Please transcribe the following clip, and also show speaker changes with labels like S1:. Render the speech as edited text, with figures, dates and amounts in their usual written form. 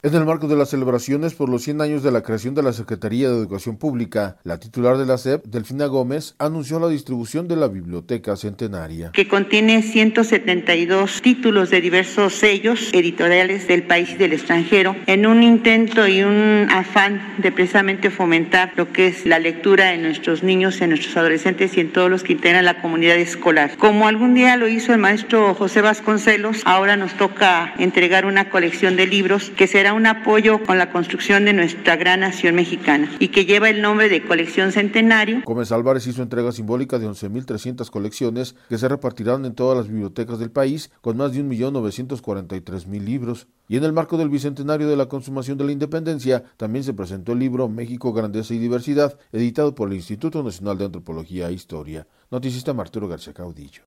S1: En el marco de las celebraciones por los 100 años de la creación de la Secretaría de Educación Pública, la titular de la SEP, Delfina Gómez, anunció la distribución de la Biblioteca Centenaria,
S2: que contiene 172 títulos de diversos sellos editoriales del país y del extranjero, en un intento y un afán de precisamente fomentar lo que es la lectura en nuestros niños, en nuestros adolescentes y en todos los que integran la comunidad escolar. Como algún día lo hizo el maestro José Vasconcelos, ahora nos toca entregar una colección de libros que será un apoyo con la construcción de nuestra gran nación mexicana y que lleva el nombre de Colección Centenario.
S1: Gómez Álvarez hizo entrega simbólica de 11.300 colecciones que se repartirán en todas las bibliotecas del país con más de 1.943.000 libros. Y en el marco del bicentenario de la consumación de la independencia, también se presentó el libro México, Grandeza y Diversidad, editado por el Instituto Nacional de Antropología e Historia. Noticista Arturo García Caudillo.